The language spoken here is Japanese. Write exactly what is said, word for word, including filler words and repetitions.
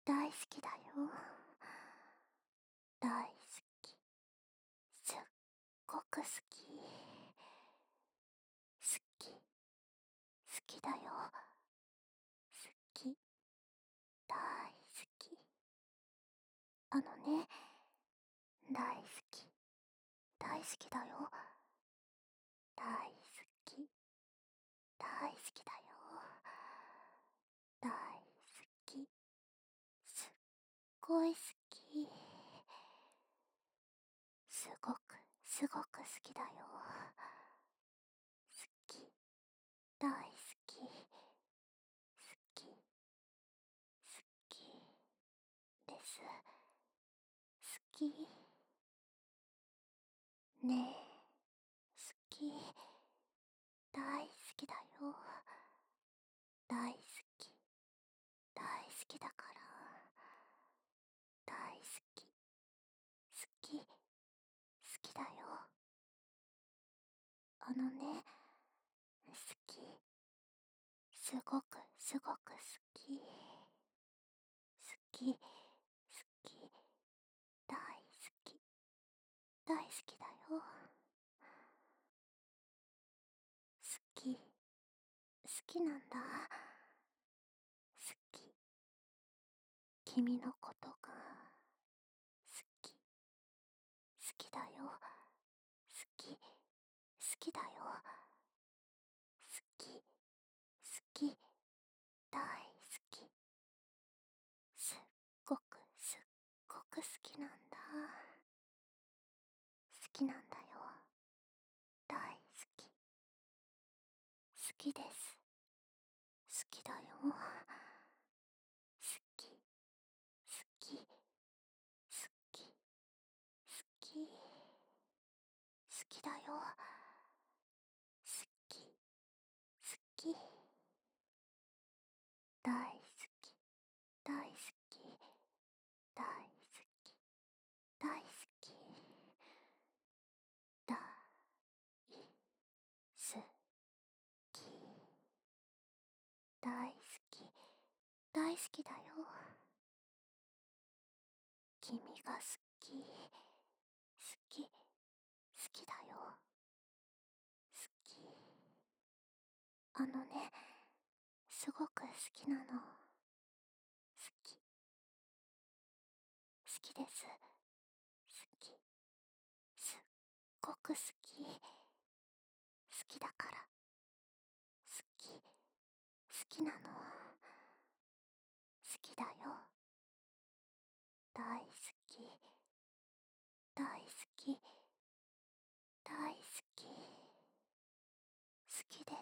大好きだよ。大好き。すっごく好き。好き。好きだよ。好き。大好き。あのね、大好き。大好きだよ。大好き。大好きだよ。大好き。すっごい好き。すごくすごく好きだよ。好き。大好き。好き。好きです。好き。ねえ、好き。大好きだよ。大好き。大好きだから。大好き。好き。好きだよ。あのね、好き。すごくすごく好き。好き。好き。大好き。大好きだよ。好き。好きなんだ。好き。君のことが好き。好きだよ。好き。好きだよ。好き。好き。大好き。すっごくすっごく好きなんだ。好きなんだよ。大好き。好きです。好きだよ。好き。好き。好き。好き。好きだよ。好き。好き。大好き。大好き。大好き。大好き。大好き。大好き。大好きだよ。君が好き。好き。好きだよ。好き。あのね、すごく好きなの。好き。好きです。好き。すっごく好き。好きだから。好き。好きなの。好きだよ。大好き。大好き。大好き。好きで